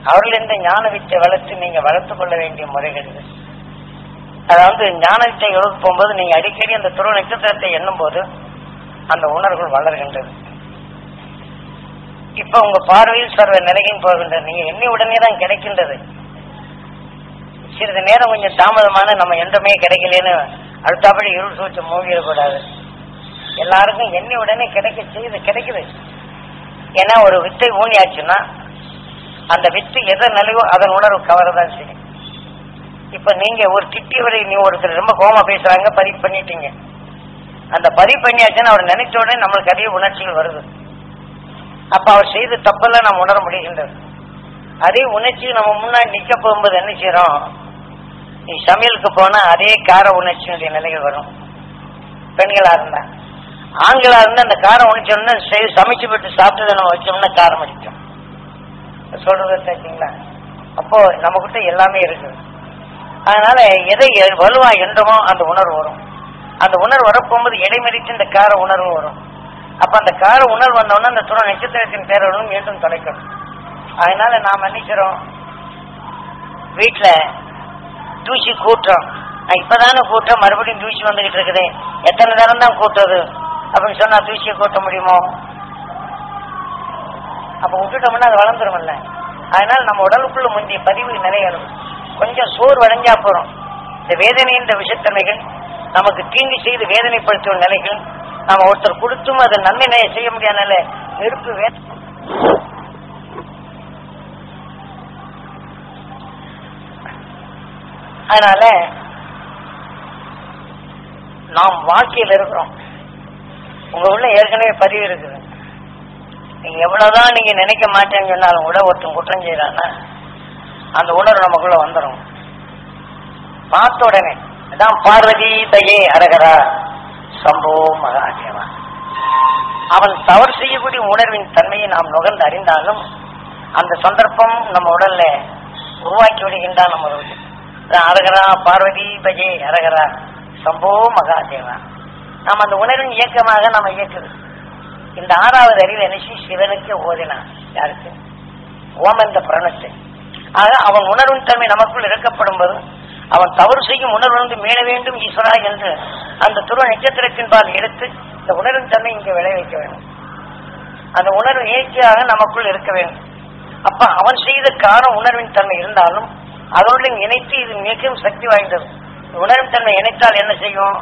அவர்கள் இந்த ஞான வித்தை வளர்த்து நீங்க வளர்த்துக் கொள்ள வேண்டிய முறைகள் இது. அதாவது ஞான வித்தை எழுத போகும்போது நீங்க அடிக்கடி அந்த துருவ நட்சத்திரத்தை எண்ணும் போது அந்த உணர்வுகள் வளர்கின்றது. இப்ப உங்க பார்வையில் சர்வ நிலையும் போகின்றது. நீங்க எண்ணி உடனே தான் கிடைக்கின்றது. சிறிது நேரம் கொஞ்சம் தாமதமான நம்ம என்றுமே கிடைக்கலன்னு அடுத்தபடி இருள் சூழ்ச்சி மூழ்கிடக்கூடாது. எல்லாருக்கும் எண்ணி உடனே கிடைக்குது. ஏன்னா ஒரு வித்தை ஊனியாச்சுன்னா அந்த வித்து எதை நிலையோ அதன் உணர்வு கவரதான் செய்யும். இப்ப நீங்க ஒரு திட்டியவரை நீ ஒருத்தர் ரொம்ப கோபமா பேசுறாங்க, பதிவு பண்ணிட்டீங்க. அந்த பதிவு பண்ணியாச்சுன்னா அவர் நினைச்ச உடனே நம்மளுக்கு அதிக உணர்ச்சிகள் வருது. அப்ப அவர் செய்த தப்பெல்லாம் நம்ம உணர முடிகின்றது. அதே உணர்ச்சி நம்ம முன்னாடி நிக்க போகும்போது என்ன செய்யறோம், நீ சமையலுக்கு போனா அதே கார உணர்ச்சியினுடைய நிலைகள் வரும். பெண்களா இருந்தா, ஆண்களா இருந்தா அந்த காரம் உணர்ச்சோம்னா சமைச்சு விட்டு சாப்பிட்டு நம்ம வச்சோம்னா காரம் அடிக்கும். சொல்றது கேட்டீங்களா? அப்போ நம்ம கிட்ட எல்லாமே இருக்கு. அதனால எதை வலுவா என்றமோ அந்த உணர்வு வரும். அந்த உணர்வு வரப்போகும்போது இடைமறித்து இந்த கார உணர்வு வரும். அப்ப அந்த கார உணர்வு வந்தோம்னா அந்த துணை நட்சத்திரத்தின் பேரவர்களும் மீண்டும் தொலைக்கணும். அதனால நாம் நினைக்கிறோம் வீட்டுல தூசி கூட்டம், இப்பதானே கூட்டம், மறுபடியும் தூசி வந்துகிட்டு இருக்குது, எத்தனை நேரம் தான் கூட்டுறது அப்படின்னு சொன்னா தூசியை கூட்ட முடியுமோ? அப்ப விட்டுட்டோம்னா அது வளர்ந்துருமில்ல. அதனால நம்ம உடலுக்குள்ள முந்தைய பதிவு நிலைகளும் கொஞ்சம் சோர்வடைஞ்சா போறோம். இந்த வேதனை என்ற விஷத்தன்மைகள் நமக்கு தீங்கு செய்து வேதனைப்படுத்தும் நிலைகள் நாம ஒருத்தர் கொடுத்தும் அது நன்மை செய்ய முடியாத நெருப்பு அதனால நாம் வாழ்க்கையில் இருக்கிறோம். உங்க உள்ள ஏற்கனவே பதிவு இருக்குது. நீங்க எவ்வளவுதான் நீங்க நினைக்க மாட்டேன்னு சொன்னாலும் கூட ஒருத்தன் குற்றம் செய்யறான்னா அந்த உணர்வு நமக்குள்ள வந்துடும். பார்த்த உடனே அதான் பார்வதி தயே அரகரா சம்போ மகாதேவா. அவன் தவறு செய்யக்கூடிய உணர்வின் தன்மையை நாம் நுகர்ந்து அறிந்தாலும் அந்த சந்தர்ப்பம் நம்ம உடல்ல உருவாக்கி விடுகின்றான். நம்ம அரகரா பார்வதி பஜே அரகரா சம்போ மகாதேவா. நாம் அந்த உணர்வின் இயக்கமாக நம்ம இயக்குது. இந்த ஆறாவது அறிவு நினைச்சு சிவனுக்கு ஓதினான். யாருக்கு? ஓம் என்ற பிரணத்தை. ஆக அவன் உணர்வின் தன்மை நமக்குள் இறக்கப்படும் போது அவன் தவறு செய்யும் உணர்வு மேல வேண்டும் ஈஸ்வரா என்று அந்த துருவ நட்சத்திரத்தின் பால் எடுத்து இந்த உணர்வின் தன்மை இங்கே விளைவிக்க வேண்டும். அந்த உணர்வு இயற்கையாக நமக்குள் இருக்க வேண்டும். அப்ப அவன் செய்த காரணம் உணர்வின் தன்மை இருந்தாலும் அதோடு இணைத்து இது மிகவும் சக்தி வாய்ந்தது. உணர்வின் தன்மை இணைத்தால் என்ன செய்யும்?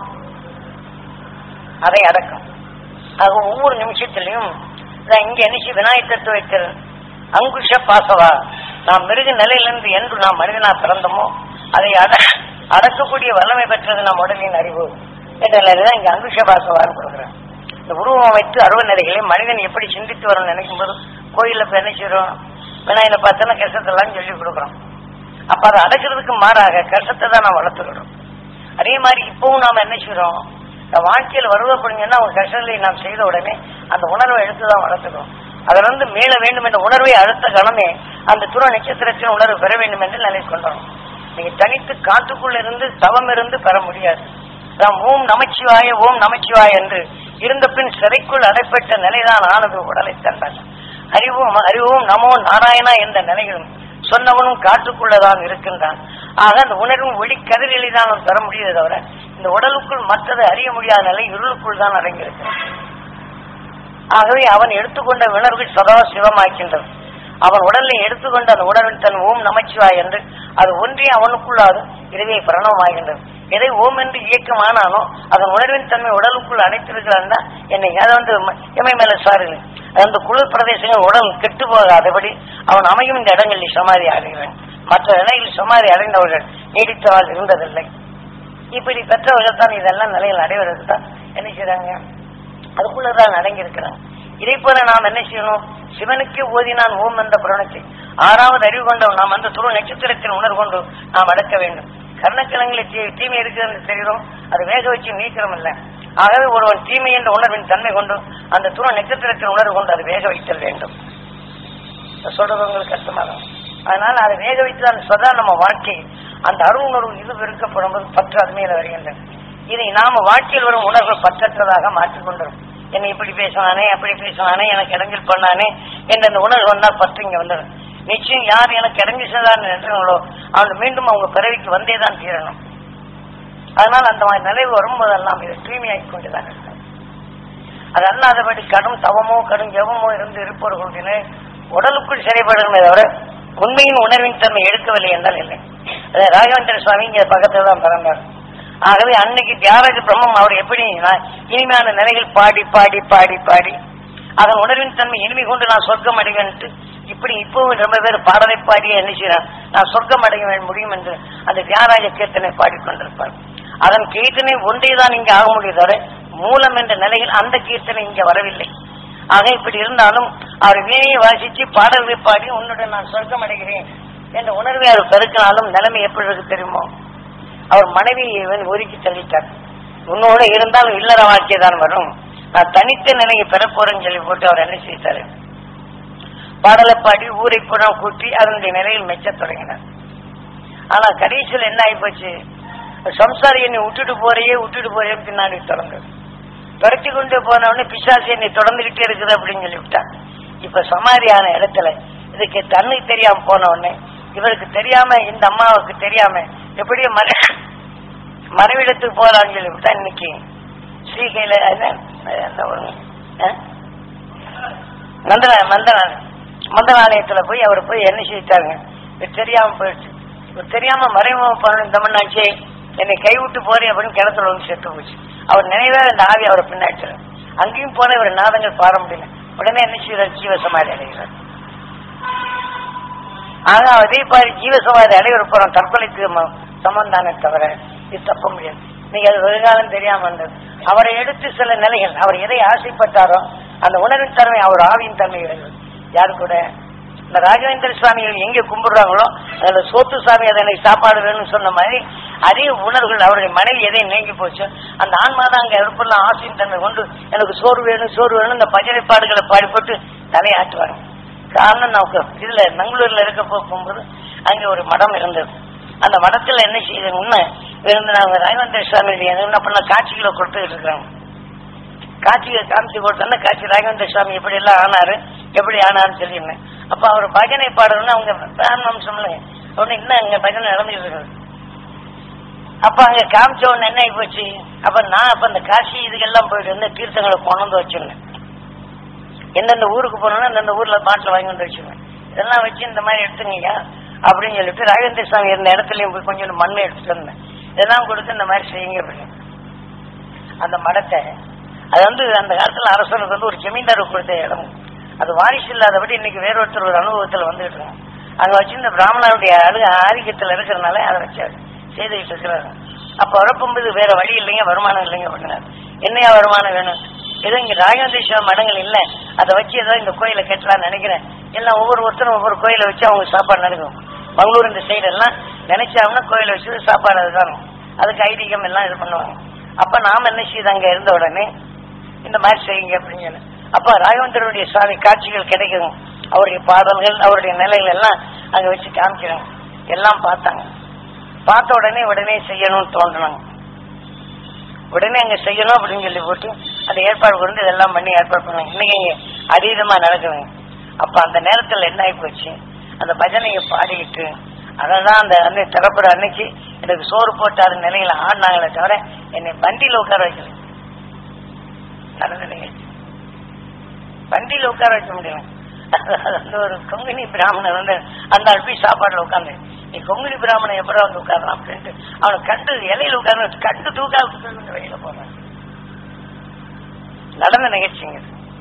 அதை அடக்கும். ஆக ஒவ்வொரு நிமிஷத்திலையும் இங்க என்ன விநாயகர் தத்துவத்தில் அங்குஷ பாசவா, நாம் மிருக நிலையிலிருந்து என்று நாம் மனிதனா பிறந்தோமோ அதை அடக்கக்கூடிய வல்லமை பெற்றது நம் உடலின் அறிவு என்ற நிலையில்தான் இங்க அங்குஷ பாசவான்னு கொடுக்குறேன். இந்த உருவம் அமைத்து அருவ நிலைகளை மனிதன் எப்படி சிந்தித்து வரணும்னு நினைக்கும் போது கோயில இப்ப என்ன செய்யறோம், விநாயகரை பார்த்தோன்னா கஷ்டத்தெல்லாம் சொல்லி கொடுக்குறோம். அப்ப அதை அடக்கிறதுக்கு மாறாக கஷ்டத்தை தான் நாம் வளர்த்துக்கிறோம். அதே மாதிரி இப்பவும் நாம என்ன செய்யறோம், வாழ்க்கையில் வருவப்படுங்கன்னா அவங்க கஷ்டங்களை நாம் செய்த உடனே அந்த உணர்வை எடுத்துதான் வளர்த்துக்கிறோம். அதிலிருந்து மீள வேண்டும் என்ற உணர்வை அடுத்த கணமே அந்த துருவ நட்சத்திரத்தின் உணர்வு பெற வேண்டும் என்று நிலை கொண்டோம். நீங்க தனித்து காட்டுக்குள்ள இருந்து தவம் இருந்து பெற முடியாது. நாம் ஓம் நமச்சிவாய ஓம் நமச்சிவாய என்று இருந்த பின் சிறைக்குள் அடைப்பட்ட நிலைதான் ஆனது உடலை தந்தார். அறிவோம் நமோ நாராயணா என்ற நிலைகளும் சொன்னவனும் காட்டுக்குள்ளதான் இருக்கின்றான். ஆக அந்த உணர்வும் ஒளி கதிரிலே தான் பெற முடியதை தவிர இந்த உடலுக்குள் மற்றதை அறிய முடியாத நிலை இருளுக்குள் தான் அடங்கியிருக்கிறான். ஆகவே அவன் எடுத்துக்கொண்ட உணர்வுகள் சதா சிவமாக்கின்றது. அவன் உடலை எடுத்துக்கொண்ட அந்த உணர்வின் தன் ஓம் நமச்சிவாய் என்று அது ஒன்றே அவனுக்குள்ளாது இதுவே பிரணவமாகின்றது. எதை ஓம் என்று இயக்கமானானோ அதன் உணர்வின் தன்மை உடலுக்குள் அடைத்திருக்கிறான். என்னை அதை எமை மேல சாருங்க அந்த குளிர் பிரதேசங்கள் உடல் கெட்டு போகாதபடி அவன் அமையும் இந்த இடங்களில் சமாதி அடைகிறான். மற்ற நிலையில் சமாதி அடைந்தவர்கள் நீடித்தவால் இருந்ததில்லை. இப்படி பெற்றவர்கள் தான் இதெல்லாம் நிலையில் அடைவதற்கு தான் என்ன செய்றாங்க, அதுக்குள்ளதான் அடங்கி இருக்கிறாங்க. இதை போல நாம் என்ன செய்யணும், சிவனுக்கே ஓதினான் ஓம் என்ற புராணத்தை ஆறாவது அறிவு கொண்டோம் நாம் அந்த துருவ நட்சத்திரத்தின் உணர்வு கொண்டு நாம் அடக்க வேண்டும். கர்ணக்கிழங்கில் தீமை இருக்கிறது தெரிகிறோம், அது வேக வச்சு நீக்கிறோம் இல்லை. ஆகவே ஒருவன் தீமை என்ற உணர்வின் தன்மை கொண்டு அந்த துருவ நட்சத்திரத்தின் உணர்வு கொண்டு அது வேக வைத்தல் வேண்டும். சொல்றது உங்களுக்கு கஷ்டமாகும். அதனால அதை வேக வைத்துதான் சதா நம்ம வாழ்க்கை அந்த அருள் உணர்வு இது வெறுக்கப்படும் போது பற்று அது மேல வருகின்றன. இதை நாம வாழ்க்கையில் வரும் உணர்வுகள் பற்றற்றதாக மாற்றிக்கொண்டோம். என்னை இப்படி பேசுவானே அப்படி பேசுவானே எனக்கு இடைஞ்சல் பண்ணானே என்ற அந்த உணர்வு வந்தால் பற்று இங்க வந்துடும். நிச்சயம் யார் எனக்கு இறங்கி சென்றான்னு நினைக்கிறாங்களோ அவங்க மீண்டும் அவங்க பிறவிக்கு வந்தேதான் தீரணும். அதனால அந்த மாதிரி நிலைவு வரும்போதெல்லாம் இதை தூய்மையாக்கி கொண்டுதான் இருக்காங்க. அது அல்லாதபடி கடும் தவமோ கடும் ஜெபமோ இருந்து இருப்பவர்களுடைய உடலுக்குள் சிறைப்படுகிறத தவிர உண்மையின் உணர்வின் தன்மை எடுக்கவில்லை என்றால் இல்லை. ராகவேந்திர சுவாமி இங்க பக்கத்துல தான் பிறந்தார். ஆகவே அன்னைக்கு தியாகராஜ பிரம்மம் அவர் எப்படி இனிமையான நிலைகள் பாடி பாடி பாடி பாடி அதன் உணர்வின் தன்மை இனிமை கொண்டு நான் சொர்க்கம் அடைவேன்ட்டு இப்படி இப்பவும் ரொம்ப பேர் பாடலை பாடியே என்ன செய்யறான், நான் சொர்க்கம் அடைய முடியும் என்று அந்த தியாகராஜ கீர்த்தனை பாடிக்கொண்டிருப்பார். அதன் கீர்த்தனை ஒன்றைதான் இங்க ஆக முடியாத மூலம் என்ற நிலையில் அந்த கீர்த்தனை இங்க வரவில்லை. ஆக இப்படி இருந்தாலும் அவர் வீணையை வாசிச்சு பாடல்களை பாடி உன்னுடன் நான் சொர்க்கம் அடைகிறேன் என்ற உணர்வை அவர் பெருக்கினாலும் நிலைமை எப்படி இருக்கு தெரியுமோ, அவர் மனைவியை ஒதுக்கி தள்ளிட்டார். உன்னோட இருந்தாலும் இல்லற வாழ்க்கை தான் வரும், நான் தனித்த நிலையை பெறப்போறேன்னு சொல்லி போட்டு அவர் என்ன செய்தாரு, பாடலை பாடி ஊரை புறம் கூட்டி அதனுடைய நிலையில் மெச்சத் தொடங்கினார். ஆனா கடைசியில் என்ன ஆகி போச்சு, சம்சாரி என்னை விட்டுட்டு போறே பின்னாடி தொடங்க துரத்தி கொண்டு போனவொடனே பிசாசு என்னை தொடர்ந்துகிட்டே இருக்குது அப்படின்னு சொல்லிவிட்டான். இப்ப சமாதியான இடத்துல இதுக்கு தன்னுக்கு தெரியாம போன உடனே இவருக்கு தெரியாம இந்த அம்மாவுக்கு தெரியாம எப்படியோ மறைவிடத்துக்கு போறான்னு சொல்லிவிட்டா. இன்னைக்கு ஸ்ரீகையில மந்தனாலயத்துல போய் அவர் போய் என்ன செய்தாங்க, இது தெரியாம போயிடுச்சு. இவர் தெரியாம மறைமுகம் பண்ணணும் இந்த மண்ணாச்சே என்னை கைவிட்டு போறேன் அப்படின்னு கிணத்துல வந்து செத்து போச்சு. அவர் நினைவா இந்த ஆவி அவரை பின்னாடி அங்கேயும் போன இவர் நாதங்கள் பாட முடியல. உடனே என்ன செய்வார், ஜீவசமாதி அடைகிறார். ஆனா அதே மாதிரி ஜீவசமாதி அடைவர் போறோம் தற்கொலைக்கு சம்பந்தானே தவிர இது தப்ப முடியாது. நீங்க அது வருகாலம் தெரியாம வந்தது. அவரை எடுத்து சில நிலைகள் அவர் எதை ஆசைப்பட்டாரோ அந்த உணர்வின் தன்மை அவர் ஆவியின் தன்மை இடைவது. யாரு கூட இந்த ராகவேந்திர சுவாமிகள் எங்க கும்பிடுறாங்களோ அதுல சோத்து சாமி அதை எனக்கு சாப்பாடு வேணும்னு சொன்ன மாதிரி அதே உணர்வுகள் அவருடைய மனைவி எதை நீங்கி போச்சோ அந்த ஆன்மாதான் அங்க இருப்பெல்லாம் ஆசையின் தன்மை கொண்டு எனக்கு சோறு வேணும் இந்த பஜனை பாடுகளை பாடி போட்டு தலையாட்டுவாங்க. காரணம் நமக்கு இதுல மங்களூர்ல இருக்க போகும்போது அங்க ஒரு மடம் இருந்தது. அந்த மடத்துல என்ன செய்யணும்னு நாங்க ராகவேந்திர சுவாமி என்ன பண்ண காட்சிகளை கொடுத்துட்டு இருக்கிறாங்க. காட்சியை காமிச்சு கொடுத்தோன்னா காட்சி ராகவேந்திர சுவாமி எப்படி எல்லாம் ஆனாரு எப்படி ஆனாருன்னு சொல்லியிருந்தேன். அப்ப அவர் பஜனை பாடணும்னு அவங்க பிராமணம் இல்லைங்க உடனே இன்னும் அங்க பஜனை நடந்துட்டு இருக்காரு. அப்ப அங்க காமிச்ச உடனே என்ன ஆகி போச்சு, அப்ப நான் அப்ப அந்த காட்சி இதுக்கெல்லாம் போயிட்டு வந்து தீர்த்தங்களை கொண்டு வந்து வச்சிருந்தேன். எந்தெந்த ஊருக்கு போனோம்னா அந்தந்த ஊர்ல பாட்டில் வாங்கி வந்து வச்சிருந்தேன். இதெல்லாம் வச்சு இந்த மாதிரி எடுத்துங்க அப்படின்னு சொல்லிட்டு ராகவேந்திர சுவாமி இருந்த இடத்துலயும் போய் கொஞ்சம் மண்ணை எடுத்துட்டு இருந்தேன். இதெல்லாம் கொடுத்து இந்த மாதிரி செய்யுங்க அப்படின்னு. அந்த மடத்தை அது அந்த காலத்துல அரசனுக்கு ஒரு ஜமீன்தாருக்கு கொடுத்த இடம். அது வாரிசு இல்லாதபடி இன்னைக்கு வேறொருத்தர் ஒரு அனுபவத்துல வந்துட்டு இருக்காங்க. அங்க வச்சு இந்த பிராமணருடைய ஆதிக்கத்துல இருக்கிறதுனால அதை வச்சு செய்துகிட்டு இருக்கிறாங்க. அப்ப வரப்போது வேற வழி இல்லைங்க, வருமானம் இல்லைங்க அப்படின்னாரு. என்னையா வருமானம் வேணும், ஏதோ இங்க ராகவேந்திர மடங்கள் இல்ல அதை வச்சு ஏதோ இந்த கோயிலை கட்டலாம்னு நினைக்கிறேன். எல்லாம் ஒவ்வொருத்தரும் ஒவ்வொரு கோயிலை வச்சு அவங்க சாப்பாடு நடக்கும். மங்களூர் இந்த சைடு எல்லாம் நினைச்சாங்கன்னா கோயிலை வச்சு சாப்பாடு அதுதான் அதுக்கு ஐதீகம் எல்லாம் இது பண்ணுவாங்க. அப்ப நாம என்ன செய்யுது அங்க இருந்த உடனே இந்த மாதிரி செய்யுங்க அப்படின்னு சொல்லி அப்ப ராகவேந்திரனுடைய சுவாமி காட்சிகள் கிடைக்குது. அவருடைய பாடல்கள் அவருடைய நிலைகள் எல்லாம் அங்க வச்சு காமிக்கிறாங்க. எல்லாம் பார்த்தாங்க. பார்த்த உடனே செய்யணும்னு தோன்றினாங்க. உடனே அங்க செய்யணும் அப்படின்னு சொல்லி போட்டு அந்த ஏற்பாடு கொண்டு இதெல்லாம் பண்ணி ஏற்பாடு பண்ணாங்க. இன்னைக்கு இங்க அதீதமா நடக்குதுங்க. அப்ப அந்த நேரத்துல என்ன ஆகி போச்சு, அந்த பஜனையை பாடிக்கிட்டு அதான் அந்த திறப்புற அன்னைக்கு எனக்கு சோறு போட்டாரு நிலையில ஆடினாங்களே தவிர என்னை வண்டியில உட்கார வைக்கல. நடந்த நிகழ்ச்சி வண்டியில உட்கார வைக்க முடியல. அந்த ஒரு கொங்குனி பிராமணன் அந்த போய் சாப்பாடுல உட்காந்து நீ கொங்குனி பிராமணன் எப்படா வந்து உட்காரலாம் அப்படின்ட்டு அவனை கண்டு இலையில உட்கார்ந்து கண்டு தூக்கால் வெளியில போறான். நடந்த நிகழ்ச்சிங்க.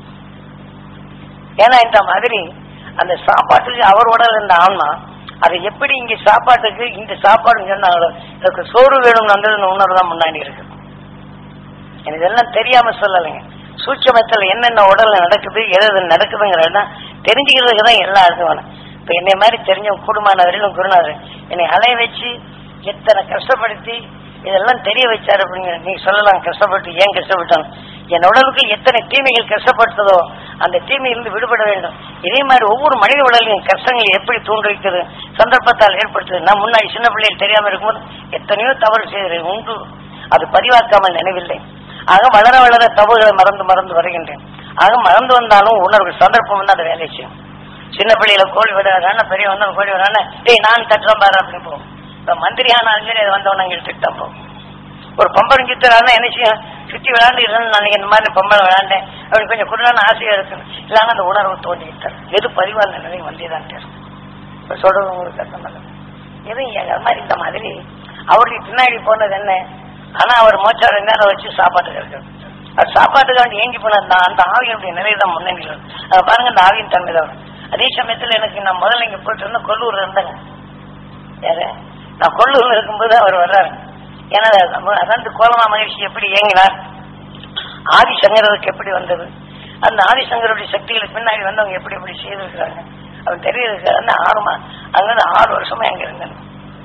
ஏன்னா இந்த மாதிரி அந்த சாப்பாட்டுக்கு அவர் உடல் இருந்த ஆன்மா அதை எப்படி இங்க சாப்பாட்டுக்கு இந்த சாப்பாடு சொன்னாங்களோ எனக்கு சோறு வேணும்னு வந்தது உணர்வு தான் முன்னாடி இருக்கு. எனக்கு இதெல்லாம் தெரியாம சொல்லலைங்க. சூட்சமத்தில் என்னென்ன உடல்ல நடக்குது எது நடக்குதுங்கிறத தெரிஞ்சுக்கிறதுக்கு தான் எல்லா இடத்தும் வேணும். இப்ப என்னை மாதிரி தெரிஞ்சவங்க கூடுமானவரையிலும் குருநாதர் என்னை அலைய வச்சு எத்தனை கஷ்டப்படுத்தி இதெல்லாம் தெரிய வச்சாரு அப்படிங்கிற நீ சொல்லலாம். கஷ்டப்பட்டு ஏன் கஷ்டப்பட்டாங்க, என் உடலுக்கு எத்தனை தீமைகள் கஷ்டப்படுத்ததோ அந்த தீமையிலிருந்து விடுபட வேண்டும். இதே மாதிரி ஒவ்வொரு மனித உடலையும் கஷ்டங்கள் எப்படி தூண்டு வைக்கிறது சந்தர்ப்பத்தால் ஏற்படுத்துது. நான் முன்னாடி சின்ன பிள்ளைகள் தெரியாம இருக்கும்போது எத்தனையோ தவறு செய்கிறேன் உண்டு, அது பதிவாக்காமல் நினைவில்லை. ஆக வளர வளர தவறுகளை மறந்து வருகின்றேன். ஆக மறந்து வந்தாலும் உணர்வு சந்தர்ப்பம் வந்து அதை வேலை செய்யும். சின்ன பிள்ளையில கோழி விடாதான பெரிய வந்தவன் கோழி விடான டேய் நான் தட்டுறேன் பாரு அப்படின்னு போகும். இப்ப மந்திரியானாலும் சரி வந்தவன அங்கே திட்டம் போகும். ஒரு பம்பரம் சுத்துறாருன்னா என்ன செய்யும், சுத்தி விளையாண்டு நான் இந்த மாதிரி பம்பரம் விளையாண்டேன் அப்படி கொஞ்சம் குடுறான ஆசையா இருக்கு. இல்லாம அந்த உணர்வு தோண்டிட்டார். எது பதிவான நிலை வந்தேதான் இப்ப சொல்றது உங்களுக்கு கஷ்டம் எதுவும் அது மாதிரி இந்த மாதிரி அவருடைய பின்னாடி போனது என்ன. ஆனா அவர் மோச்சார நேரம் வச்சு சாப்பாட்டுக்கு இருக்கிறது. அது சாப்பாட்டுக்காண்டி ஏங்கி போன அந்த ஆவியனுடைய நிலைதான் முன்னணியில். அதை பாருங்க, அந்த ஆவியின் தன்மை தான். அதே சமயத்துல எனக்கு நான் முதல்ல இங்க போயிட்டு இருந்தேன், கொல்லூர்ல இருந்தேங்க. யாரு நான் கொல்லூர்ல இருக்கும்போது அவர் வர்றாரு. ஏன்னா அதான் கோலமா மகிழ்ச்சி எப்படி இயங்கினார், ஆதிசங்கருக்கு எப்படி வந்தது, அந்த ஆதிசங்கருடைய சக்திகளுக்கு பின்னாடி வந்தவங்க எப்படி எப்படி செய்திருக்கிறாங்க அவர் தெரியறதுக்கு அங்கிருந்து 6 வருஷமா அங்க இருந்தேன்.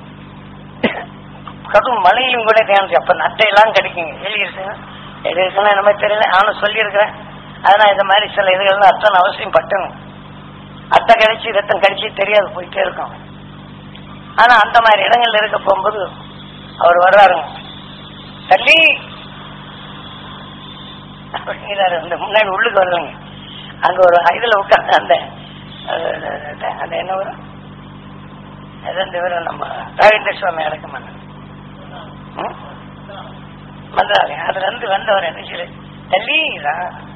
கடும் மழையிலும் கூட தேவை. அப்ப நட்டையெல்லாம் கிடைக்குங்க, எழுதிருக்குங்க. எழுதிருக்குன்னா என்ன மாதிரி தெரியல, நானும் சொல்லியிருக்கிறேன். அதனால இந்த மாதிரி சில இதுகள் அத்தனை அவசியம் பட்டணும். அட்டை கழிச்சு ரத்தம் கழிச்சு தெரியாது, போயிட்டே இருக்கும். ஆனா அந்த மாதிரி இடங்கள்ல இருக்க போகும்போது அவர் வர்றாருங்க. தள்ளி அப்படிங்கிறாரு. அந்த முன்னாடி உள்ளுக்கு வரலங்க. அங்க ஒரு இதுல உட்கார்ந்து அந்த என்ன வரும் நம்ம ராஜேந்திர சுவாமி அடக்க மாட்டாங்க மந்திராலயம். அதுல இருந்து வந்தவர் என்ன செய்ய தள்ளிங்களா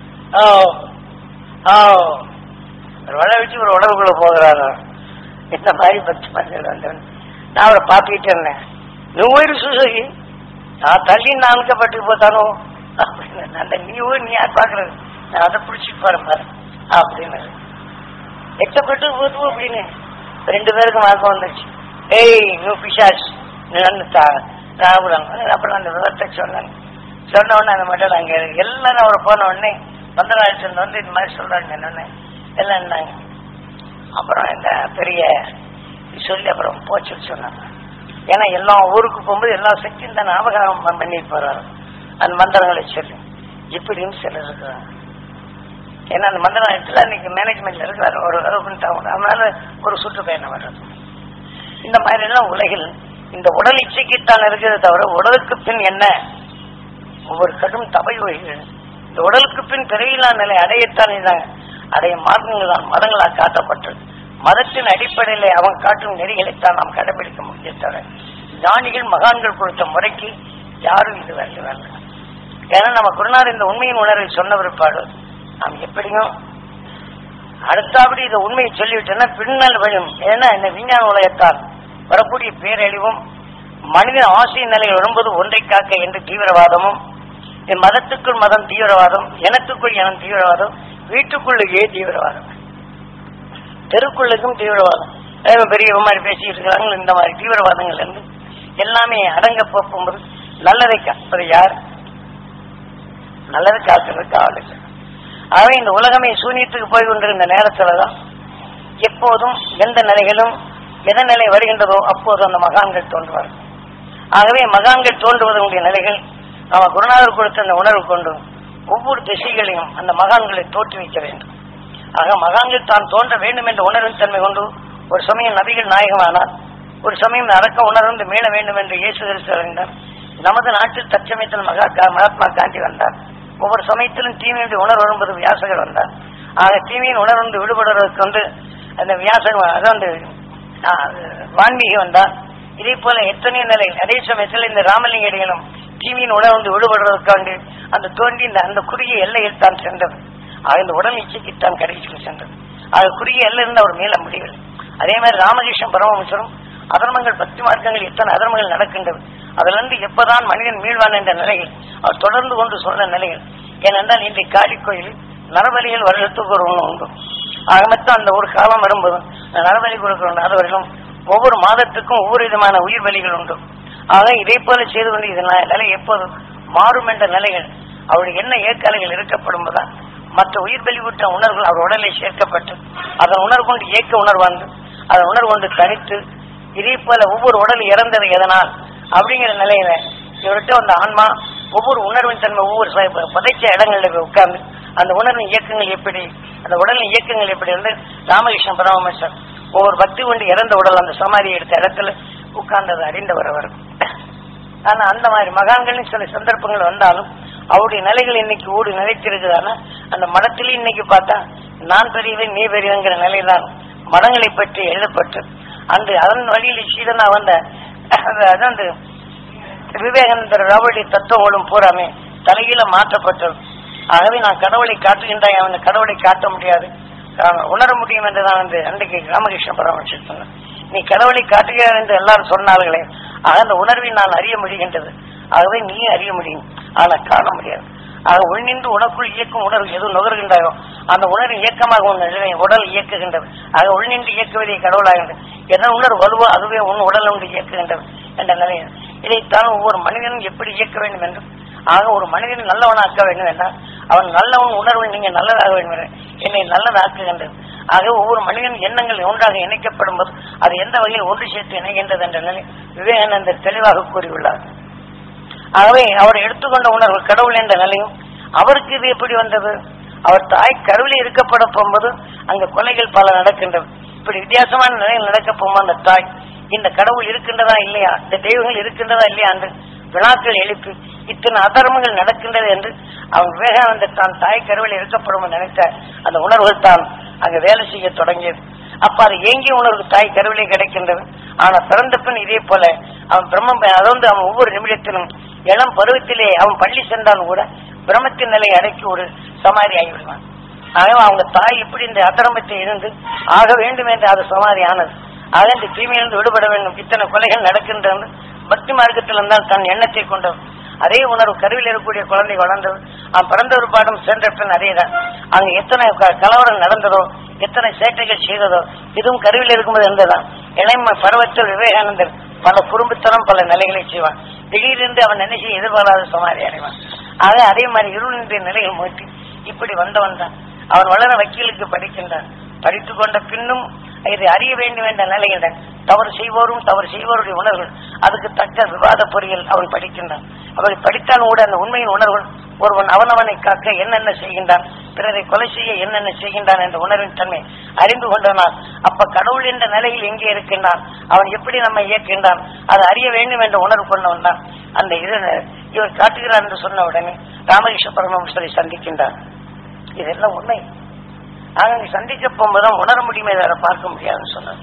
ஒரு வள வச்சு ஒரு உடம்புக்குள்ள போகிறாரோ இந்த மாதிரி 10 மஞ்சள் வந்தவன். நான் அவரை பார்த்துக்கிட்டே இருந்தேன். நூறு சுசகி நான் தள்ளி நான்கப்பட்டு போத்தானோ அப்படின்னு. அந்த நீ யார் பாக்குறது, நான் அதை பிடிச்சிட்டு போறேன் பாரு அப்படின்னு எட்டப்பட்டு போதுவோம் அப்படின்னு 2 பேருக்கும் வாக்கம் வந்துருச்சு. ஏய் நூ பிசாஸ் ராகுலம். அப்புறம் அந்த விவரத்தை சொன்னாங்க. சொன்ன உடனே அந்த மட்டும் அங்க எல்லாரும் அவரை போன உடனே மந்திராலயத்துல வந்து இந்த மாதிரி சொல்றாங்க என்னன்னு எல்லாம் இருந்தாங்க. அப்புறம் இந்த பெரிய சொல்லி அப்புறம் போச்சுன்னு சொன்னாங்க. ஏன்னா எல்லா ஊருக்கு போகும்போது எல்லா சக்தியும் தான் ஞாபகம் பண்ணிட்டு போறாரு அந்த மந்திரங்களை சொல்லி. இப்படின்னு சிலர் இருக்கிறாங்க. ஏன்னா அந்த மந்திராலயத்துல இன்னைக்கு மேனேஜ்மெண்ட்ல இருக்கிறாரு ஒரு அதனால ஒரு சுற்றுப்பயணம் வர்றது. இந்த மாதிரி எல்லாம் உலகில் இந்த உடல் இச்சைக்குத்தான் இருக்கிறது தவிர உடலுக்கு பின் என்ன ஒவ்வொரு கடும் தபை வகைகள் இந்த உடலுக்கு பின் பிறவியில்லா நிலை அடையத்தான் இருந்தாங்க. அடைய மார்க்கங்கள் தான் மதங்களால் காட்டப்பட்டது. மதத்தின் அடிப்படையில அவன் காட்டும் நெறிகளைத்தான் நாம் கடைபிடிக்க முடியும் தவிர ஞானிகள் மகான்கள் கொடுத்த முறைக்கு யாரும் இது வரல. ஏன்னா நம்ம குருநாதர் இந்த உண்மையின் உணர்வை சொன்ன பிற்பாடு நாம் எப்படியும் அடுத்தபடி இந்த உண்மையை சொல்லிவிட்டோம்னா பின்னல் வரும். ஏன்னா இந்த விஞ்ஞான உலகத்தால் வரக்கூடிய பேரழிவும் மனித ஆசை நிலையில் வரும்போது ஒன்றை காக்க என்று தீவிரவாதமும், மதத்துக்குள் மதம் தீவிரவாதம், இனத்துக்குள் இனம் தீவிரவாதம், வீட்டுக்குள்ளுக்கே தீவிரவாதம், தெருக்குள்ளுக்கும் தீவிரவாதம். பெரிய மாதிரி பேசிட்டு இருக்கிறாங்க. இந்த மாதிரி தீவிரவாதங்கள் இருந்து எல்லாமே அடங்க போகும்போது நல்லதை காப்பது யார், நல்லதை காக்கிறதுக்கு ஆள் இல்லை. ஆகவே இந்த உலகமே சூனியத்துக்கு போய் கொண்டிருந்த நேரத்துலதான் எப்போதும் எந்த நிலைகளும் எந்த நிலை வருகின்றதோ அப்போது அந்த மகான்கள் தோன்றுவார்கள். ஆகவே மகான்கள் தோன்றுவதனுடைய நிலைகள் நம்ம குருநாதர் கொடுத்த அந்த உணர்வு கொண்டு ஒவ்வொரு திசைகளையும் அந்த மகான்களை தோற்றுவிக்க வேண்டும். ஆக மகான்கள் தான் தோன்ற வேண்டும் என்ற உணர்வின் தன்மை கொண்டு ஒரு சமயம் நபிகள் நாயகமானார், ஒரு சமயம் அடக்க உணர்ந்து மீள வேண்டும் என்று இயேசு கிறிஸ்து அறிந்தார். நமது நாட்டில் தற்சமயத்தில் மகாத்மா காந்தி வந்தார். ஒவ்வொரு சமயத்திலும் தீமையுடைய உணர்வு வரும்போது வியாசகர் வந்தார். ஆக தீமையின் உணர்வு விடுபடுவதற்கு வந்து அந்த வியாசகர் அதாவது வான்மீகி வந்தார். இதே போல எத்தனையோ நிலை. அதே சமயத்தில் இந்த ராமலிங்கடிகளும் தீமையின் உணர்வு விடுபடுவதற்காண்டு அந்த தோன்றி அந்த குறுகிய எல்லையில் தான் சென்றது. ஆக இந்த உடல் இச்சைக்குத்தான் கடைசிக்கு சென்றது. ஆக குறுகிய எல்லை இருந்து அவர் மேல முடியவில்லை. அதே மாதிரி ராமகிருஷ்ண பரமஹம்சரும் அதர்மங்கள் 10 மார்க்கங்கள் எத்தனை அதர்மங்கள் நடக்கின்றது, அதுல இருந்து எப்பதான் மனிதன் மீள்வான் என்ற நிலையில் அவர் தொடர்ந்து கொண்டு சொன்ன நிலைகள். ஏனென்றால் இன்றைய காளி கோயில் நரபலிகள் வருடத்துக்கு ஒரு ஒன்று உண்டு. ஆகமத்தான் அந்த ஒரு காலம் வரும்போது நரபலி கொடுக்கிற அதுவரையிலும் ஒவ்வொரு மாதத்துக்கும் ஒவ்வொரு விதமான உயிர் பலிகள் உண்டு. ஆக இதே போல செய்து கொண்டு இதனால் நிலை எப்போது மாறும் என்ற நிலைகள் அவருடைய என்ன ஏற்காலைகள் இருக்கப்படும் போதுதான் மற்ற உயிர் பலி விட்ட உணர்வுகள் அவர் உடலை சேர்க்கப்பட்டு அதன் உணர்வு கொண்டு இயக்க உணர்வாந்து அதன் உணர்வு கொண்டு தனித்து இதே போல ஒவ்வொரு உடல் இறந்தது எதனால் அப்படிங்கிற நிலையில இவர்கிட்ட அந்த ஆன்மா ஒவ்வொரு உணர்வின் தன்மை ஒவ்வொரு புதைச்ச இடங்களில் உட்கார்ந்து அந்த உணர்வின் இயக்கங்கள் எப்படி, அந்த உடலின் இயக்கங்கள் எப்படி வந்து ராமகிருஷ்ண பரமஹம்சர் ஒவ்வொரு பக்தி கொண்டு இறந்த உடல் அந்த சமாதி எடுத்த இடத்துல உட்கார்ந்தது அறிந்தவர் அவர். ஆனா அந்த மாதிரி மகான்களின் சில சந்தர்ப்பங்கள் வந்தாலும் அவருடைய நிலைகள் இன்னைக்கு ஓடி நிலைத்திருக்குதானா அந்த மடத்திலே இன்னைக்கு பார்த்தா நான் பெரியவன் நீ பெரியவங்கிற நிலைதான் மடங்களை பற்றி எழுதப்பட்டு அந்த அதன் வழியில் சீடனா வந்த அந்த விவேகானந்தர் அவருடைய தத்துவங்களும் பூராமே தலைகீழ மாற்றப்பட்டது. ஆகவே நான் கடவுளை காட்டுகின்றாய், அவன் கடவுளை காட்ட முடியாது, உணர முடியும் என்றுதான் வந்து அன்றைக்கு ராமகிருஷ்ண பரமஹம்சர் சொன்னார். நீ கடவுளை காட்டுகிறார் என்று எல்லாரும் சொன்னார்களே, ஆக அந்த உணர்வை நான் அறிய முடிகின்றது. ஆகவே நீ அறிய முடியும், ஆனால் காண முடியாது. ஆக உள்நின்று உனக்குள் இயக்கும் உணர்வு எது நுகர்கின்றாயோ அந்த உணர்வு இயக்கமாக உன் உடல் இயக்குகின்றது. ஆக உள்நின்று இயக்குவதே கடவுளாகின்றது. எதன் உணர்வு வலுவோ அதுவே உன் உடல் ஒன்று இயக்குகின்றது என்ற நிலையில் இதைத்தான் ஒவ்வொரு மனிதனும் எப்படி இயக்க வேண்டும் என்றும், ஆக ஒரு மனிதனை நல்லவனாக்க வேண்டும் என்றால் அவன் நல்லவன் உணர்வு நீங்க நல்லதாக வேண்டும், என்னை நல்லதாக்குகின்றது. ஆக ஒவ்வொரு மனிதன் எண்ணங்கள் ஒன்றாக இணைக்கப்படும் போது அது எந்த வகையில் ஒன்று சேர்த்து இணைகின்றது என்ற நிலை விவேகானந்தர் தெளிவாக கூறியுள்ளார். ஆகவே அவர் எடுத்துக்கொண்ட உணர்வு கடவுள் என்ற நிலையும் அவருக்கு இது எப்படி வந்தது? அவர் தாய் கருவிலே இருக்கப்பட போகும்போது அங்க கொலைகள் பல நடக்கின்றது. இப்படி வித்தியாசமான நிலையில் நடக்க போகும்போது அந்த தாய் இந்த கடவுள் இருக்கின்றதா இல்லையா, இந்த தெய்வங்கள் இருக்கின்றதா இல்லையா என்று வினாக்கள் எழுப்பி இத்தனை அதர்மங்கள் நடக்கின்றது என்று அவன் விவேகானந்தர் தான் தாய் கருவில் இருக்கப்படும் நினைத்த அந்த உணர்வுகள் தான் அங்கு வேலை செய்ய தொடங்கியது. அப்ப அது ஏங்கிய உணர்வு தாய் கருவிலே கிடைக்கின்றது. ஆனா பிறந்த பின் இதே போல அவன் பிரம்மம், அதாவது அவன் ஒவ்வொரு நிமிடத்திலும் இளம் பருவத்திலே அவன் பள்ளி சென்றாலும் கூட பிரம்மத்தின் நிலையை அடக்கி ஒரு சமாதி ஆகிவிடுவான். ஆகவே அவங்க தாய் இப்படி இந்த அதர்மத்தை இருந்து ஆக வேண்டும் என்று அது சமாதி ஆனது. ஆக இந்த தீமையிலிருந்து விடுபட வேண்டும், இத்தனை கொலைகள் நடக்கின்றது பக்தி மார்க்கத்தில் இருந்தால் தன் எண்ணத்தை கொண்டது. அதே உணர்வு கருவில் இருக்கக்கூடிய குழந்தை வளர்ந்தது. அவன் பிறந்த ஒரு பாடம் சென்ற பின் அதேதான். அங்க எத்தனை கலவரம் நடந்ததோ, எத்தனை சேட்டைகள் செய்ததோ, இதுவும் கருவில் இருக்கும்போது இருந்ததான். இளைஞ பருவத்தில் விவேகானந்தர் பல குறும்புத்தனம் பல நிலைகளை செய்வான். திடீரென்று அவன் நினைச்சு எதிர்பாராத சமாதி அடைவான். ஆக அதே மாதிரி இருளின் நிலையில் மூட்டி இப்படி வந்தவன் தான். அவன் வளர வக்கீலுக்கு படிக்கின்றான். படித்துக் கொண்ட பின்னும் இதை அறிய வேண்டும் என்ற நிலையில் தவறு செய்வோருடைய உணர்வுகள் அதுக்கு தக்க விவாத பொறியில் அவன் படிக்கின்றான். அவரை படித்தாலும் கூட அந்த உண்மையின் உணர்வுகள் ஒருவன் அவனவனை காக்க என்னென்ன செய்கின்றான், பிறரை கொலை செய்ய என்னென்ன செய்கின்றான் என்ற உணர்வின் தன்மை அறிந்து கொண்டனால் அப்ப கடவுள் என்ற நிலையில் எங்கே இருக்கின்றான், அவன் எப்படி நம்மை இயக்கின்றான், அதை அறிய வேண்டும் என்ற உணர்வு கொண்டவன் தான் அந்த இவர் காட்டுகிறார் என்று சொன்ன உடனே ராமகிருஷ்ண பரமஹம்சரை சந்திக்கின்றார். இதெல்லாம் உண்மை. ஆக நீ சந்திக்க போகும்போதுதான் உணர முடியுமே, அதை பார்க்க முடியாதுன்னு சொன்னார்.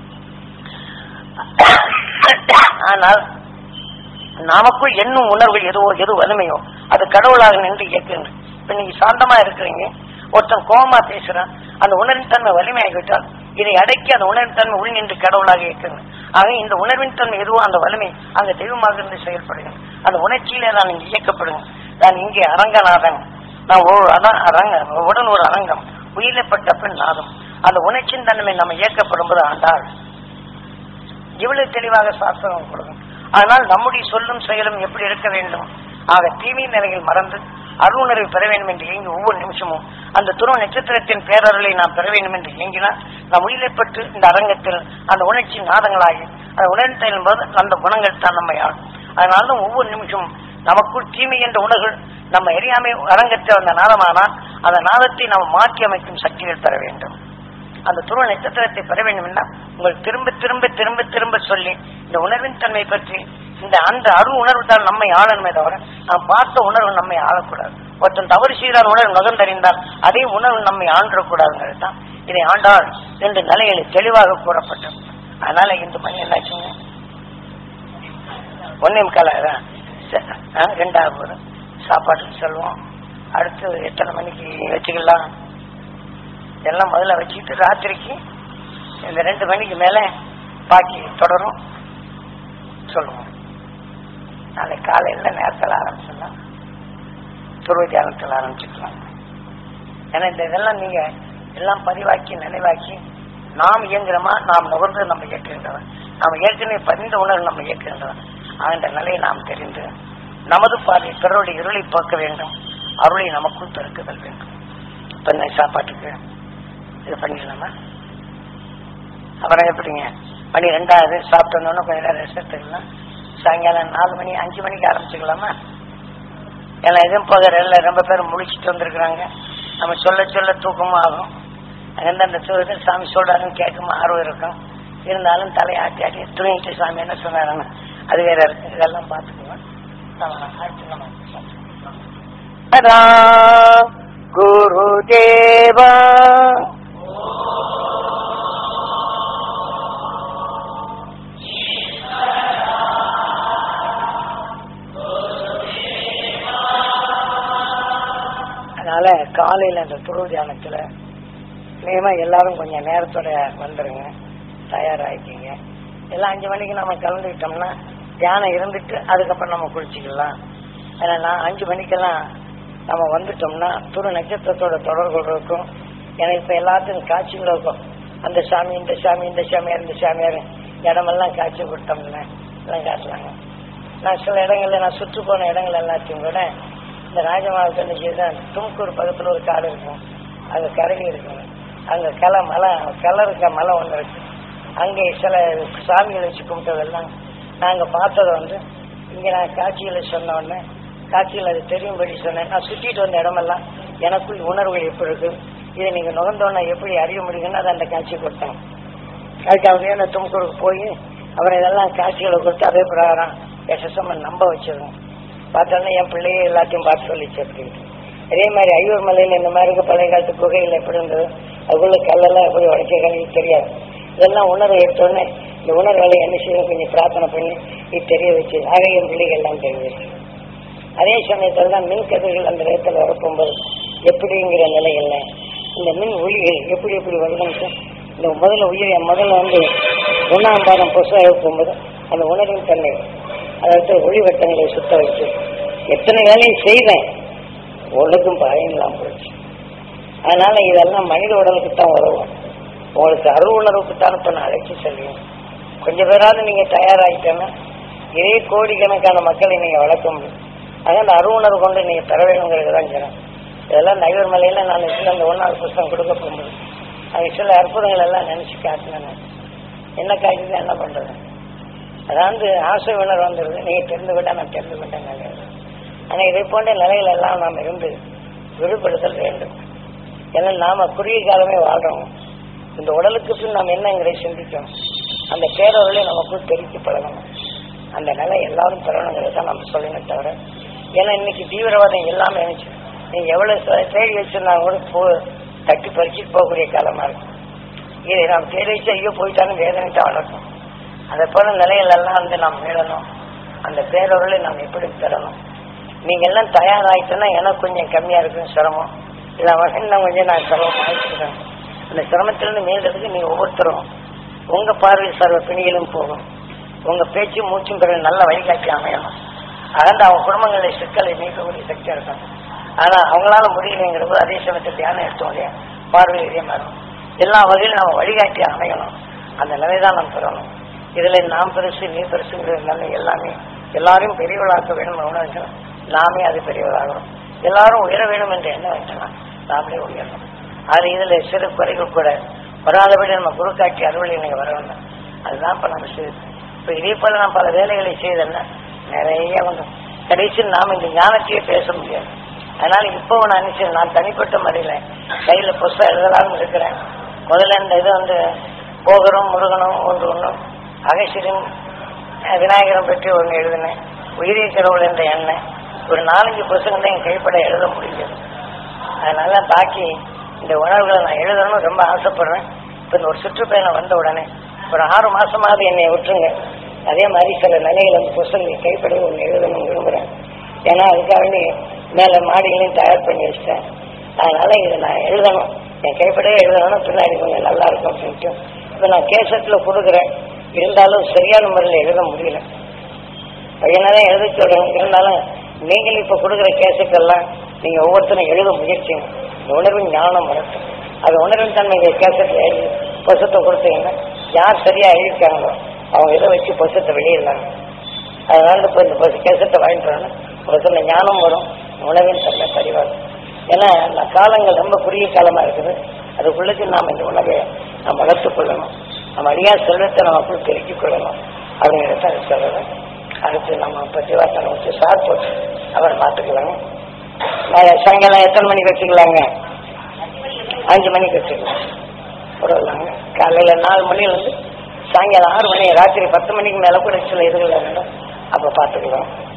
ஆனால் நமக்குள் என்னும் உணர்வு எது வலிமையோ அது கடவுளாக நின்று இயக்குங்க. இப்ப நீங்க சாந்தமா இருக்கிறீங்க, ஒருத்தன் கோபமா பேசுறான், அந்த உணர்வின் தன்மை வலிமையாகிவிட்டால் இதை அடக்கி அந்த உணர்வின் தன்மை உள் நின்று கடவுளாக இயக்குங்க. ஆக இந்த உணர்வின் தன்மை எதுவோ அந்த வலிமை அங்க தெய்வமாக இருந்து செயல்படுங்க. அந்த உணர்ச்சியில நான் இங்க இயக்கப்படுங்க. நான் இங்கே அரங்கநாதன், நான் உடன் ஒரு அரங்கம், உயிரிழப்பட்ட பின் நாதம். அந்த உணர்ச்சியின் தன்மை நம்ம இயக்கப்படும் போது ஆண்டாள் இவ்வளவு தெளிவாக சாஸ்திரம் கொடுக்கும். ஆனால் நம்முடைய சொல்லும் செயலும் எப்படி இருக்க வேண்டும்? ஆக தீமை நிலையில் மறந்து அருணரை பெற வேண்டும் என்று இயங்கி ஒவ்வொரு நிமிஷமும் அந்த துருவ நட்சத்திரத்தின் பேரருளை நாம் பெற வேண்டும் என்று இயங்கினால் நாம் உயிரிழப்பட்டு இந்த அரங்கத்தில் அந்த உணர்ச்சி நாதங்களாகி அந்த உணர்ந்த என்பது அந்த குணங்கள் தான் நம்மை ஆளும். அதனால்தான் ஒவ்வொரு நிமிஷமும் நமக்குள் தீமை என்ற உணர்வு நம்ம எரியாமை அரங்கத்தில் அந்த நாதமானால் அந்த நாதத்தை நாம் மாற்றி அமைக்கும் சக்திகள் பெற வேண்டும். அந்த துருவ நட்சத்திரத்தை பெற வேண்டும் என்றால் உங்கள் திரும்ப திரும்ப திரும்ப திரும்ப சொல்லி இந்த உணர்வின் தன்மை பற்றி அந்த அருள் உணர்வு தான் நம்மை ஆளணுமே தவிர நாம் பார்த்த உணர்வு நம்மை ஆளக்கூடாது. ஒருத்தன் தவறு செய்தால் உணர்வு நகர்ந்தறிந்தால் அதே உணர்வு நம்மை ஆண்டக்கூடாதுங்கிறது தான் இதை ஆண்டாள் என்று நிலைகளில் தெளிவாக கூறப்பட்டது. அதனால இந்த மணி என்னாச்சுங்க, 1:15 2 சாப்பாட்டுக்கு செல்வோம். அடுத்து எத்தனை மணிக்கு வச்சுக்கலாம் எல்லாம் முதல்ல வச்சுக்கிட்டு ராத்திரிக்கு இந்த 2 மணிக்கு மேல பாக்கி தொடரும் சொல்லுவோம். நாளை காலையில் நேரத்தில் ஆரம்பிச்சிடலாம், துருவ தியானத்தில் ஆரம்பிச்சுக்கலாம். ஏன்னா இந்த இதெல்லாம் நீங்க எல்லாம் பதிவாக்கி நினைவாக்கி நாம் இயங்குறோமா, நாம் நுகர்ந்து நம்ம இயக்குகின்றவன், நாம் ஏற்கனவே பதிந்த உணர்வு நம்ம இயக்குகின்றவன். அந்த நிலையை நாம் தெரிந்து நமது பாதை பிறருடைய இருளை போக்க வேண்டும், அருளை நமக்குள் பெருக்குதல் வேண்டும். இப்ப சாப்பாட்டுக்கு இது பண்ணிடலாமா? அப்புறம் எப்படிங்க மணி 2 சாப்பிட்டு வந்தோன்னா கொஞ்ச நேரம் ரெஸ்ட் எடுத்துக்கலாம். சாயங்காலம் 4 மணி 5 மணிக்கு ஆரம்பிச்சுக்கலாமா? ஏன்னா எதுவும் போகிற எல்லாம் ரொம்ப பேர் முழிச்சுட்டு வந்திருக்கிறாங்க. நம்ம சொல்ல சொல்ல தூக்கமும் ஆகும். அங்கிருந்து அந்த சாமி சொல்றாருன்னு கேட்கும் ஆர்வம் இருக்கும். இருந்தாலும் தலையாட்டி ஆட்டி தூங்கிட்டு சாமி என்ன சொன்னாருன்னு அது வேற இருக்கு. இதெல்லாம் பார்த்துக்குவோம். குருதேவா காலையில அந்த துருவ தியானத்துல நிச்சயமா எல்லாரும் கொஞ்சம் நேரத்தோட வந்துருங்க, தயாராகிக்கிங்க. எல்லாம் 5 மணிக்கு நம்ம கலந்துக்கிட்டோம்னா தியானம் இருந்துட்டு அதுக்கப்புறம் நம்ம குளிச்சுக்கலாம். ஏன்னா 5 மணிக்கெல்லாம் நம்ம வந்துட்டோம்னா துரு நட்சத்திரத்தோட தொடர்பு இருக்கும். ஏன்னா இப்ப எல்லாத்துக்கும் காட்சிகள் இருக்கும். அந்த சாமி இந்த சாமி இந்த சாமியார் இந்த சாமியார் இடமெல்லாம் காட்சி கொடுத்தோம்னா எல்லாம் காட்டலாங்க. நான் சில இடங்கள்ல நான் சுற்று போன இடங்கள் எல்லாத்தையும் கூட இந்த ராஜமாவட்டத்தில் தும்கூர் பக்கத்துல ஒரு காடு இருக்கும், அங்க கரடி இருக்குங்க. அங்க கிளை இருக்க மலை ஒண்ணு இருக்கு. அங்கே சில சாமிகளை வச்சு கும்பிட்டதெல்லாம் நாங்க பார்த்ததை இங்க நான் காட்சிகளை சொன்ன உடனே காட்சிகள் அது தெரியும்படி சொன்னேன். நான் சுற்றிட்டு வந்த இடமெல்லாம் எனக்குள் உணர்வுகள் எப்படி இருக்கு, இதை நீங்க நுகர்ந்தோன்னா எப்படி அறிய முடியுங்கன்னு அதை அந்த காட்சி கொடுத்தாங்க. அதுக்காக அந்த தும்கூருக்கு போய் அப்புறம் இதெல்லாம் காட்சிகளை கொடுத்து அதே பிரகாரம் எஸ்எஸ்எம் நம்ப வச்சிருக்கோம். பார்த்தோன்னா என் பிள்ளையே எல்லாத்தையும் பார்த்து சொல்லிச்சு அப்படின்ட்டு. அதே மாதிரி ஐயூர் மலையில இந்த மாதிரி பழைய காலத்து குகைகள் எப்படி இருந்தது, அதுக்குள்ள கல்லெல்லாம் எப்படி உடைக்க தெரியாது. இதெல்லாம் உணர்வு எடுத்தோடனே இந்த உணர்வுகளை என்ன செய்யணும் கொஞ்சம் பிரார்த்தனை பண்ணி இது தெரிய வச்சு ஆக என் பிள்ளைகள் எல்லாம் தெரிஞ்சு. அதே சமயத்தில் தான் மின் கதிர்கள் அந்த இடத்துல வரப்போகும்போது எப்படிங்கிற நிலைகள்ல இந்த மின் ஒளிகள் எப்படி எப்படி வருதுன்னு இந்த முதல்ல 1ஆம் பாதம் புதுசாக போகும்போது அந்த உணர்வின் தன்மை அதாவது ஒளிவட்டங்களை சுத்த வச்சு எத்தனை வேலையும் செய்வேன் ஒழுக்கும் பயன்லாம் போயிடுச்சு. அதனால இதெல்லாம் மனித உடலுக்கு தான் உதவும். உங்களுக்கு அருள் உணர்வுக்குத்தான் இப்ப நான் அழைச்சி செல்வேன். கொஞ்சம் பேராவது நீங்க தயாராகிட்டேன்னா இதே கோடிக்கணக்கான மக்களை நீங்க வளர்க்க முடியும். அதனால அந்த அருள் உணர்வு கொண்டு நீங்க தர வேணுங்கிறது தான் சொல்றேன். இதெல்லாம் நைவர் மலையில நான் அந்த 1வது புத்தகம் கொடுக்க போகும்போது அது சில அற்புதங்கள் எல்லாம் நினைச்சு காட்டினேன். என்ன காய்ச்சது என்ன பண்றது, அதாவது ஆசை உணர்வு வந்துடுது. நீங்க தெரிந்து விட்டா நான் தெரிந்து விட்டேன் நிலையில். ஆனா இதை போன்ற நிலைகள் எல்லாம் நாம் இருந்து விடுபடுத்தல் வேண்டும். ஏன்னா நாம குறுகிய காலமே வாழ்றோம். இந்த உடலுக்கு பின் நாம் என்னங்கிறதை சிந்திக்கணும். அந்த பேரவர்களை நமக்குள் தெரிவித்து பழகணும். அந்த நிலை எல்லாரும் பெறணுங்கிறத தான் நம்ம சொல்லணும் தவிர, ஏன்னா இன்னைக்கு தீவிரவாதம் எல்லாமே நினைச்சு நீங்க எவ்வளவு தேடி வச்சிருந்தா கூட தட்டி பறிச்சுட்டு போகக்கூடிய காலமா இருக்கும். இதை நாம் தேடி வச்சு ஐயோ போயிட்டாலும் வேதனை தான் வளர்க்கணும். அதை போல நிலைகள் எல்லாம் நாம் மீளணும். அந்த பேரவர்களை நாம் எப்படி பெறணும். நீங்க எல்லாம் தயாராகிட்டோன்னா எனக்கு கொஞ்சம் கம்மியா இருக்குன்னு சிரமம் இல்லை இன்னும் கொஞ்சம் நான் சிரமம் ஆயிடுச்சுக்கிறேன். அந்த சிரமத்திலிருந்து மீள்றதுக்கு நீங்க ஒவ்வொருத்தரும் உங்க பார்வை சர்வ பிணிகளும் போகும். உங்க பேச்சும் மூச்சும் பிறகு நல்ல வழிகாட்டி அமையணும். அகர்ந்து அவங்க குடும்பங்களுடைய சிக்கலை நீக்கக்கூடிய சக்தியா இருக்காங்க. ஆனா அவங்களால முடியலைங்கிறது அதே சமயத்தில் தியானம் எடுத்தோம் இல்லையா, பார்வை இதே மாதிரி எல்லா வகையிலும் நம்ம வழிகாட்டி அமையணும். அந்த நிலைதான் நாம் பெறணும். இதுல நாம் பெருசு நீ பெருசுங்கிற நிலை எல்லாமே எல்லாரையும் பெரியவளாக்க வேணும் உணர்கிறோம். நாமே அது பெரியவளாகணும். எல்லாரும் உயர வேணும் என்று என்ன வைக்கலாம், நாமளே உயரணும். அது இதுல சிறு குறைகள் கூட வராதபடி நம்ம குரு காட்டி அறுவலை நீங்க வர வேண்டும். அதுதான் இப்ப நம்ம செய்யுது. இப்ப இதே போல நான் பல வேலைகளை செய்தேன்னா நிறைய கடைசியில் நாம் இந்த ஞானத்தையே பேச முடியாது. அதனால இப்போ நான் நினைச்சேன், நான் தனிப்பட்ட முறையில கையில புஸ்தகம் எழுதலாம்னு இருக்கிறேன். முதல்ல இந்த இது போகரும் முருகனும் ஒன்றும் அகசிரின் விநாயகரம் பற்றி ஒன்று எழுதினேன். உயிரிய கடவுள் என்ற எண்ணெய் ஒரு 4-5 புத்தகம் தான் என் கைப்பட எழுத முடிஞ்சது. அதனால பாக்கி இந்த உணர்வுகளை நான் எழுதணும்னு ரொம்ப ஆசைப்படுறேன். இப்போ இந்த ஒரு சுற்றுப்பயணம் வந்த உடனே ஒரு 6 மாசமாவது என்னை விட்டுருங்க. அதே மாதிரி சில நிலைகள் அந்த புத்தகங்கள் கைப்பட ஒன்று எழுதணும்னு விரும்புகிறேன். ஏன்னா அதுக்காக மேலே மாடிகளையும் தயார் பண்ணி வச்சிட்டேன். அதனால இதை நான் எழுதணும், என் கைப்படையே எழுதணும், பின்னாடி கொஞ்சம் நல்லா இருக்கும் அப்படின்ட்டு இப்போ நான் கேசட்டில் கொடுக்குறேன். இருந்தாலும் சரியான முறையில் எழுத முடியல. பையனாதான் எழுத சொல்றேன். இருந்தாலும் நீங்கள் இப்போ கொடுக்குற கேசட்டெல்லாம் நீங்கள் ஒவ்வொருத்தரும் எழுத முயற்சிங்க. இந்த உணர்வின் ஞானம் வளர்க்கும். அது உணர்வின் தன்மை கேசட்டில் எழுதி புத்தகத்தை கொடுத்தீங்கன்னா யார் சரியா எழுதியிருக்காங்களோ அவங்க இதை வச்சு புத்தகத்தை வெளியிடலாங்க. அதனால இப்போ இந்த கேசட்டை வாங்கிட்டு வரணும். புத்தக ஞானம் வரும், உணவின் தன்மை பதிவாகும். ஏன்னா இந்த காலங்கள் ரொம்ப குறுகிய காலமாக இருக்குது. அதுக்குள்ளது நாம் இந்த உணவை நாம் வளர்த்துக் கொள்ளணும். நம்ம அடியா செல்வத்தை நமக்குள் பெருக்கிக் கொள்ளணும் அப்படிங்கிறத அது சொல்றேன். அடுத்து நம்ம பதிவாசனம் வச்சு சார் போட்டு அவர் பார்த்துக்கலாங்க. சாயங்காலம் எத்தனை மணிக்கு வச்சுக்கலாங்க? 5 மணிக்கு வச்சுக்கலாம். போடலாங்க. காலையில் 4 மணிலேருந்து சாயங்காலம் 6 மணி, ராத்திரி 10 மணிக்கு மேலே கூட சில இதுகள் வேணும். அப்போ பார்த்துக்கலாம்.